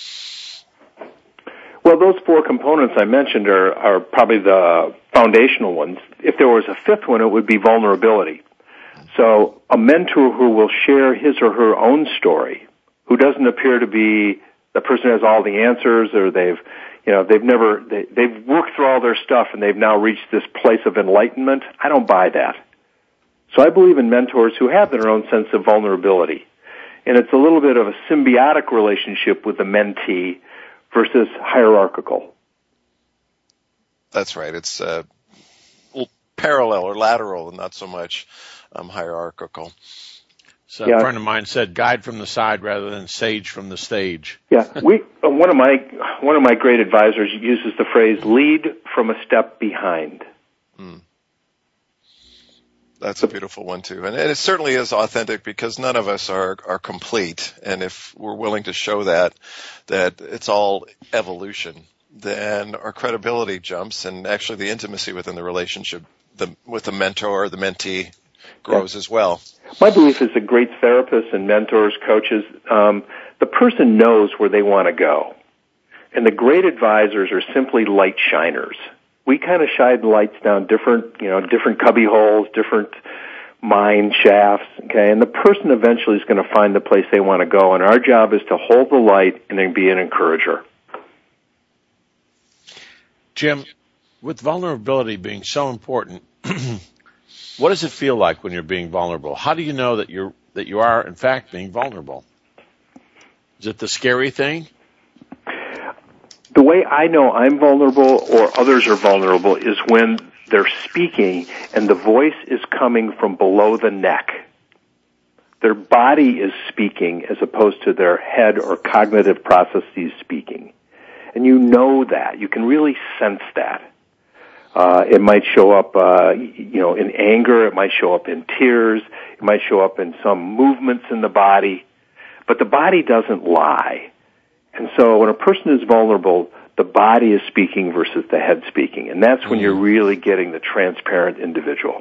Well, those four components I mentioned are, are probably the foundational ones. If there was a fifth one, it would be vulnerability. So a mentor who will share his or her own story, who doesn't appear to be the person who has all the answers, or they've, you know, they've never, they, they've worked through all their stuff and they've now reached this place of enlightenment. I don't buy that. So I believe in mentors who have their own sense of vulnerability. And it's a little bit of a symbiotic relationship with the mentee versus hierarchical. That's right. It's uh, parallel or lateral and not so much um, hierarchical. So yeah. a friend of mine said, "Guide from the side rather than sage from the stage." Yeah, we uh, one of my one of my great advisors uses the phrase "lead from a step behind." Mm. That's a beautiful one too, and it certainly is authentic because none of us are are complete, and if we're willing to show that that it's all evolution, then our credibility jumps, and actually the intimacy within the relationship the, with the mentor or the mentee grows yeah. as well. My belief is that great therapists and mentors, coaches, um, the person knows where they want to go. And the great advisors are simply light shiners. We kind of shine lights down different, you know, different cubby holes, different mine shafts, okay? And the person eventually is going to find the place they want to go, and our job is to hold the light and then be an encourager. Jim, with vulnerability being so important, what does it feel like when you're being vulnerable? How do you know that you're that you are, in fact, being vulnerable? Is it the scary thing? The way I know I'm vulnerable or others are vulnerable is when they're speaking and the voice is coming from below the neck. Their body is speaking as opposed to their head or cognitive processes speaking. And you know that. You can really sense that. Uh, it might show up, uh, you know, in anger. It might show up in tears. It might show up in some movements in the body. But the body doesn't lie. And so when a person is vulnerable, the body is speaking versus the head speaking. And that's when you're really getting the transparent individual.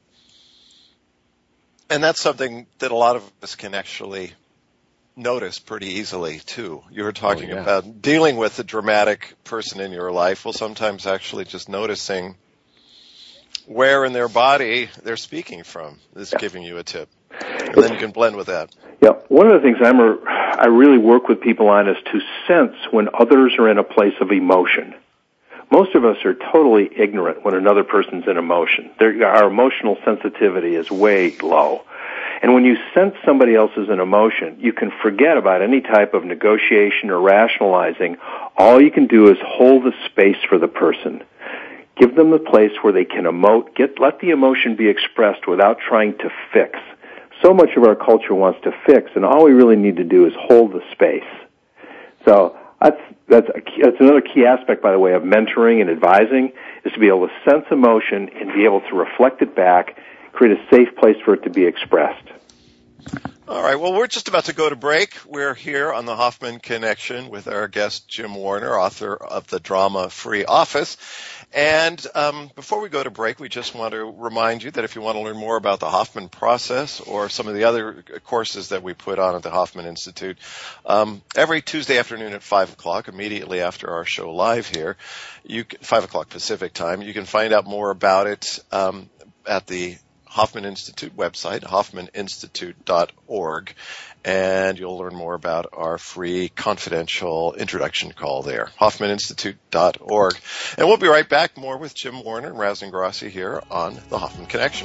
And that's something that a lot of us can actually notice pretty easily, too. You were talking oh, yeah. about dealing with the dramatic person in your life. Well, sometimes actually just noticing where in their body they're speaking from is yeah. giving you a tip. And then you can blend with that. Yeah. One of the things I'm a, I really work with people on is to sense when others are in a place of emotion. Most of us are totally ignorant when another person's in emotion. There, our emotional sensitivity is way low. And when you sense somebody else is in emotion, you can forget about any type of negotiation or rationalizing. All you can do is hold the space for the person. Give them the place where they can emote. Get, let the emotion be expressed without trying to fix. So much of our culture wants to fix, and all we really need to do is hold the space. So that's that's a key, that's another key aspect, by the way, of mentoring and advising, is to be able to sense emotion and be able to reflect it back, create a safe place for it to be expressed. All right, well, we're just about to go to break. We're here on the Hoffman Connection with our guest, Jim Warner, author of The Drama Free Office. And um, before we go to break, we just want to remind you that if you want to learn more about the Hoffman process or some of the other courses that we put on at the Hoffman Institute, um, every Tuesday afternoon at five o'clock, immediately after our show live here, you can, five o'clock Pacific time, you can find out more about it um, at the Hoffman Institute website, hoffman institute dot org, and you'll learn more about our free confidential introduction call there, hoffman institute dot org. And we'll be right back, more with Jim Warner and Razvan Grassi here on the Hoffman Connection.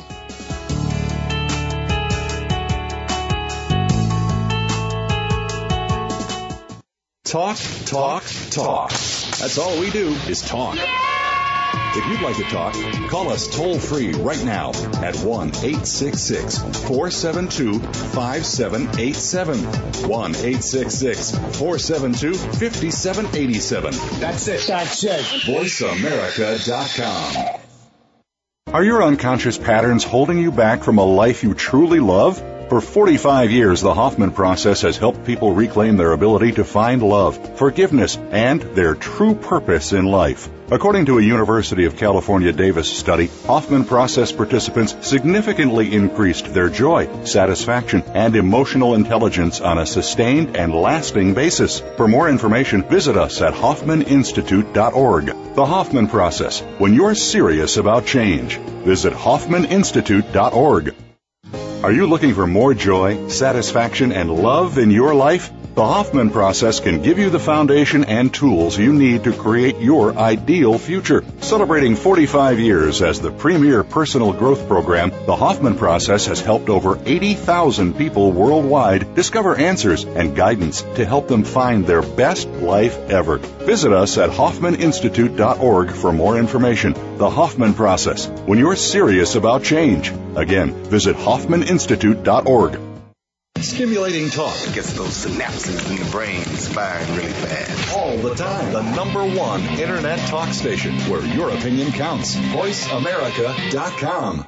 Talk, talk, talk. That's all we do is talk. If you'd like to talk, call us toll-free right now at one eight six six, four seven two, five seven eight seven. one eight six six, four seven two, five seven eight seven. That's it. That's it. voice america dot com. Are your unconscious patterns holding you back from a life you truly love? For forty-five years, the Hoffman process has helped people reclaim their ability to find love, forgiveness, and their true purpose in life. According to a University of California Davis study, Hoffman process participants significantly increased their joy, satisfaction, and emotional intelligence on a sustained and lasting basis. For more information, visit us at hoffman institute dot org. The Hoffman process, when you're serious about change. Visit hoffman institute dot org. Are you looking for more joy, satisfaction, and love in your life? The Hoffman process can give you the foundation and tools you need to create your ideal future. Celebrating forty-five years as the premier personal growth program, the Hoffman process has helped over eighty thousand people worldwide discover answers and guidance to help them find their best life ever. Visit us at hoffman institute dot org for more information. The Hoffman Process, when you're serious about change. Again, visit Hoffman Institute dot org. Stimulating talk. It gets those synapses in the brain firing really fast. All the time. The number one Internet talk station where your opinion counts. voice america dot com.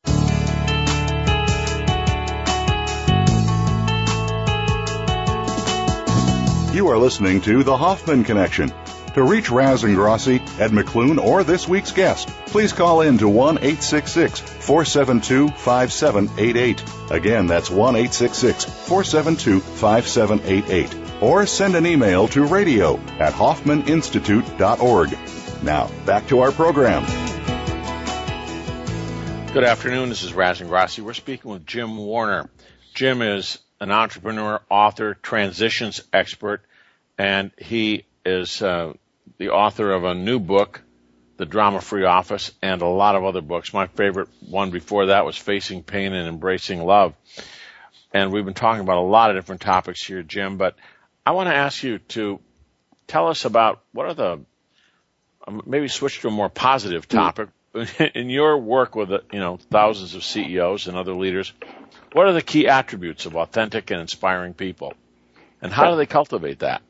You are listening to The Hoffman Connection. To reach Raz Ingrassi, Ed McClune, or this week's guest, please call in to one eight six six, four seven two, five seven eight eight. Again, that's one eight six six, four seven two, five seven eight eight. Or send an email to radio at Hoffman Institute dot org. Now, back to our program. Good afternoon. This is Raz Ingrassi. We're speaking with Jim Warner. Jim is an entrepreneur, author, transitions expert, and he is uh, the author of a new book, The Drama-Free Office, and a lot of other books. My favorite one before that was Facing Pain and Embracing Love. And we've been talking about a lot of different topics here, Jim, but I want to ask you to tell us about what are the, um, maybe switch to a more positive topic. In your work with, you know, thousands of C E Os and other leaders, what are the key attributes of authentic and inspiring people? And how do they cultivate that?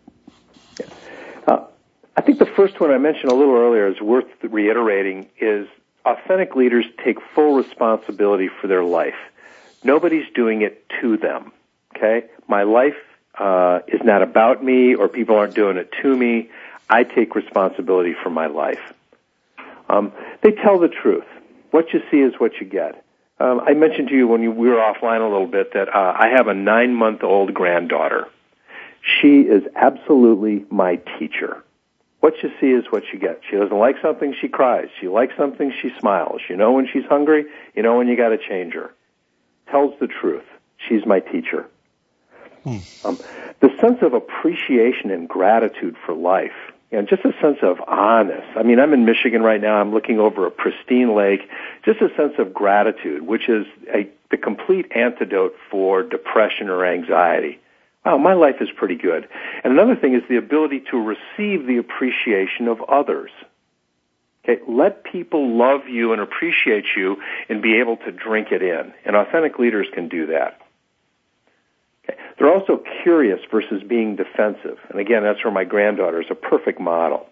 Uh, I think the first one I mentioned a little earlier is worth reiterating is authentic leaders take full responsibility for their life. Nobody's doing it to them, okay? My life uh, is not about me or people aren't doing it to me. I take responsibility for my life. Um, they tell the truth. What you see is what you get. Um, I mentioned to you when you, we were offline a little bit that uh, I have a nine-month-old granddaughter. She is absolutely my teacher. What you see is what you get. She doesn't like something, she cries. She likes something, she smiles. You know when she's hungry, you know when you got to change her. Tells the truth. She's my teacher. Hmm. Um, the sense of appreciation and gratitude for life, and just a sense of honest. I mean, I'm in Michigan right now. I'm looking over a pristine lake. Just a sense of gratitude, which is a, the complete antidote for depression or anxiety. Wow, my life is pretty good. And another thing is the ability to receive the appreciation of others. Okay, let people love you and appreciate you and be able to drink it in. And authentic leaders can do that. Okay. They're also curious versus being defensive. And again, that's where my granddaughter is a perfect model.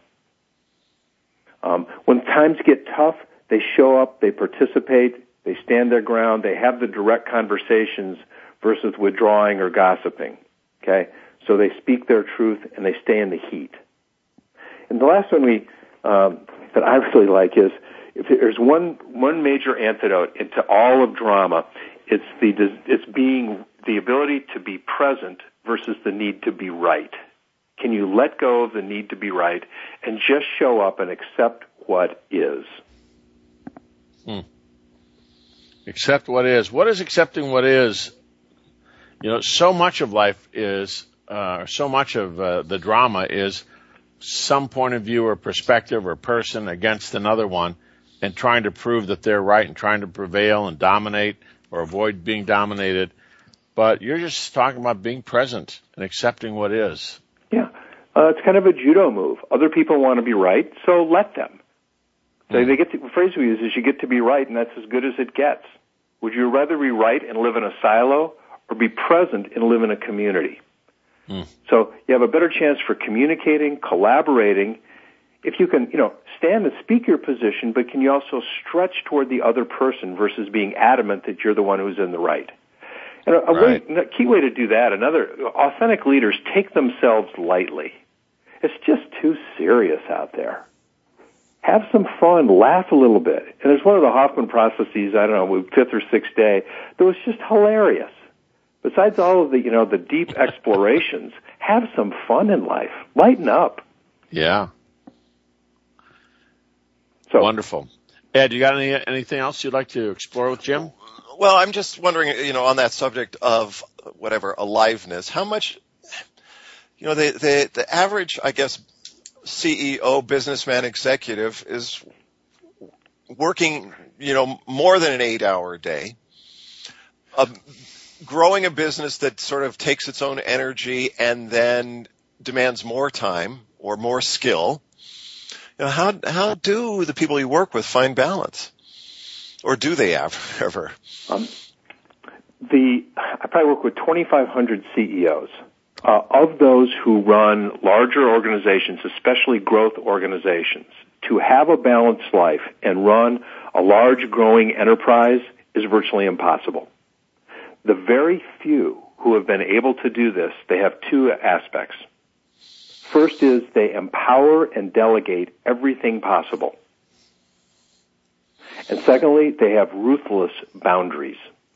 Um, when times get tough, they show up, they participate, they stand their ground, they have the direct conversations versus withdrawing or gossiping. Okay, so they speak their truth and they stay in the heat. And the last one we um, that I really like is if there's one one major antidote into all of drama, it's the it's being the ability to be present versus the need to be right. Can you let go of the need to be right and just show up and accept what is? Hmm. Accept what is. What is accepting what is? You know, so much of life is, uh, so much of uh, the drama is some point of view or perspective or person against another one and trying to prove that they're right and trying to prevail and dominate or avoid being dominated. But you're just talking about being present and accepting what is. Yeah. Uh, it's kind of a judo move. Other people want to be right, so let them. So mm. they get to, the phrase we use is you get to be right, and that's as good as it gets. Would you rather be right and live in a silo or be present and live in a community? Mm. So you have a better chance for communicating, collaborating. If you can, you know, stand and speak your position, but can you also stretch toward the other person versus being adamant that you're the one who's in the right? And a, a, right. way, a key way to do that, another, authentic leaders take themselves lightly. It's just too serious out there. Have some fun, laugh a little bit. And there's one of the Hoffman processes, I don't know, fifth or sixth day, that was just hilarious. Besides all of the, you know, the deep explorations, have some fun in life. Lighten up. Yeah. So, wonderful. Ed, you got any anything else you'd like to explore with Jim? Well, I'm just wondering, you know, on that subject of whatever aliveness, how much, you know, the the, the average, I guess, C E O, businessman, executive is working, you know, more than an eight-hour day. Um, growing a business that sort of takes its own energy and then demands more time or more skill. You know, how how do the people you work with find balance, or do they ever? Um, the I probably work with twenty-five hundred C E Os. Uh, of those who run larger organizations, especially growth organizations, to have a balanced life and run a large growing enterprise is virtually impossible. The very few who have been able to do this, they have two aspects. First is they empower and delegate everything possible. And secondly, they have ruthless boundaries.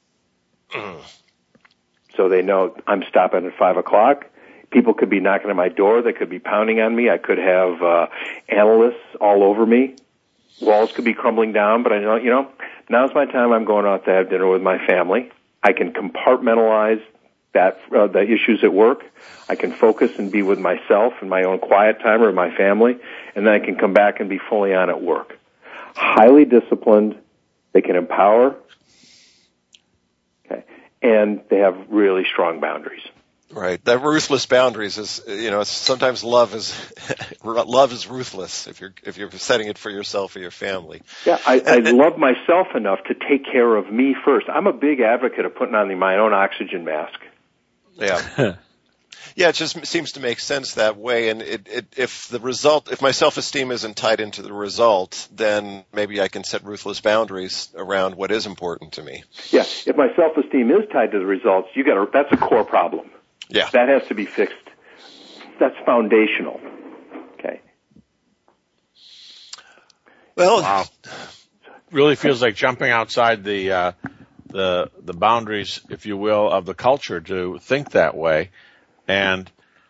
So they know I'm stopping at five o'clock. People could be knocking at my door. They could be pounding on me. I could have uh, analysts all over me. Walls could be crumbling down, but I know, you know, now's my time. I'm going out to have dinner with my family. I can compartmentalize that uh, the issues at work. I can focus and be with myself and my own quiet time or my family, and then I can come back and be fully on at work. Highly disciplined. They can empower. Okay. And they have really strong boundaries. Right. That ruthless boundaries is, you know, sometimes love is, love is ruthless if you're, if you're setting it for yourself or your family. Yeah, I, I love myself enough to take care of me first. I'm a big advocate of putting on my own oxygen mask. Yeah. Yeah, it just seems to make sense that way. And it, it, if the result, if my self-esteem isn't tied into the result, then maybe I can set ruthless boundaries around what is important to me. Yeah, if my self-esteem is tied to the results, you got to, that's a core problem. Yeah. That has to be fixed. That's foundational. Okay. Well, wow. Really feels like jumping outside the uh, the the boundaries, if you will, of the culture to think that way. And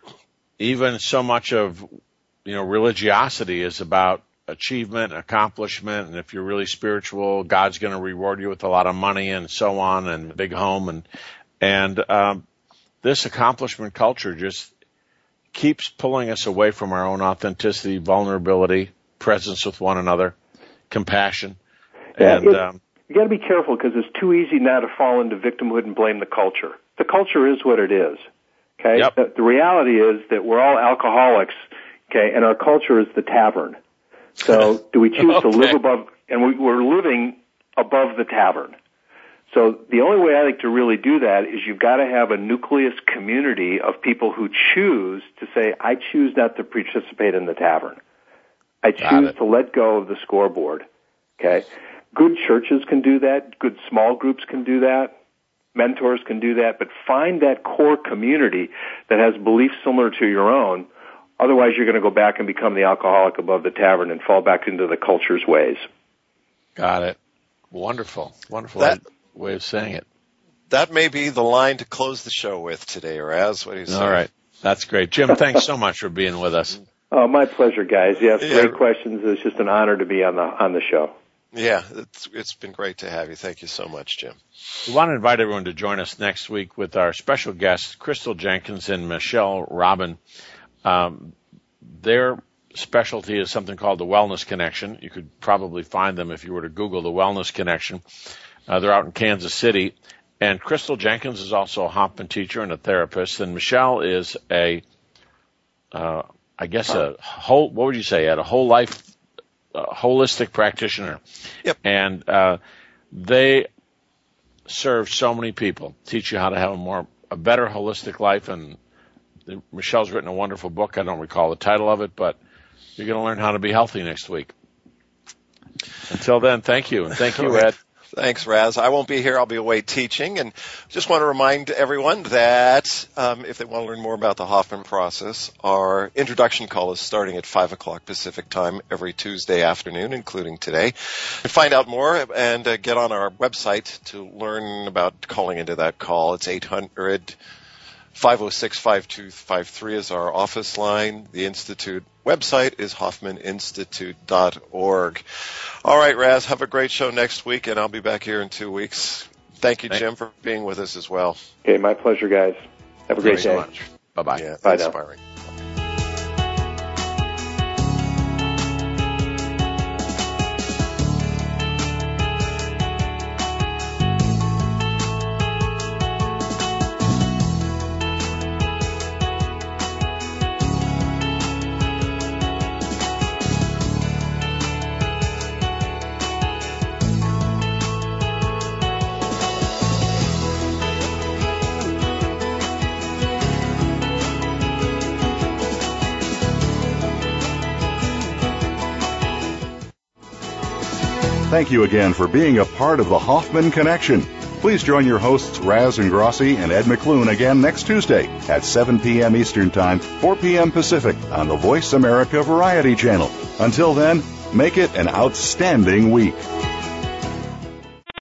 even so much of, you know, religiosity is about achievement, accomplishment, and if you're really spiritual, God's going to reward you with a lot of money and so on, and a big home, and and um, this accomplishment culture just keeps pulling us away from our own authenticity, vulnerability, presence with one another, compassion. Yeah, and it, um, you got to be careful because it's too easy now to fall into victimhood and blame the culture. The culture is what it is. Okay. Yep. The, the reality is that we're all alcoholics. Okay, and our culture is the tavern. So, do we choose okay. to live above? And we, we're living above the tavern. So the only way I think to really do that is you've got to have a nucleus community of people who choose to say, I choose not to participate in the tavern. I choose to let go of the scoreboard. Okay? Good churches can do that. Good small groups can do that. Mentors can do that. But find that core community that has beliefs similar to your own. Otherwise, you're going to go back and become the alcoholic above the tavern and fall back into the culture's ways. Got it. Wonderful. Wonderful. That, way of saying it. That may be the line to close the show with today, Raz. What do you say? All right. That's great. Jim, thanks so much for being with us. Oh, my pleasure, guys. Yes, Yeah. great questions. It's just an honor to be on the on the show. Yeah, it's, it's been great to have you. Thank you so much, Jim. We want to invite everyone to join us next week with our special guests, Crystal Jenkins and Michelle Robin. Um, their specialty is something called the Wellness Connection. You could probably find them if you were to Google the Wellness Connection. Uh, they're out in Kansas City. And Crystal Jenkins is also a Hoffman teacher and a therapist. And Michelle is a, uh, I guess, a whole, what would you say, a whole life, uh, holistic practitioner. Yep. And uh, they serve so many people, teach you how to have a more, a better holistic life. And the, Michelle's written a wonderful book. I don't recall the title of it, but you're going to learn how to be healthy next week. Until then, thank you. And thank you, Ed. Thanks, Raz. I won't be here. I'll be away teaching. And just want to remind everyone that um, if they want to learn more about the Hoffman process, our introduction call is starting at five o'clock Pacific time every Tuesday afternoon, including today. To find out more and uh, get on our website to learn about calling into that call, it's eight hundred, five oh six, five two five three is our office line. The Institute website is hoffman institute dot org. All right, Raz, have a great show next week, and I'll be back here in two weeks. Thank you, Thanks. Jim, for being with us as well. Okay, my pleasure, guys. Have a great Thanks day. so much. Bye-bye. Yeah, Bye now. inspiring. Thank you again for being a part of the Hoffman Connection. Please join your hosts Raz Ingrassi and Ed McClune again next Tuesday at seven p.m. Eastern Time, four p.m. Pacific on the Voice America Variety Channel. Until then, make it an outstanding week.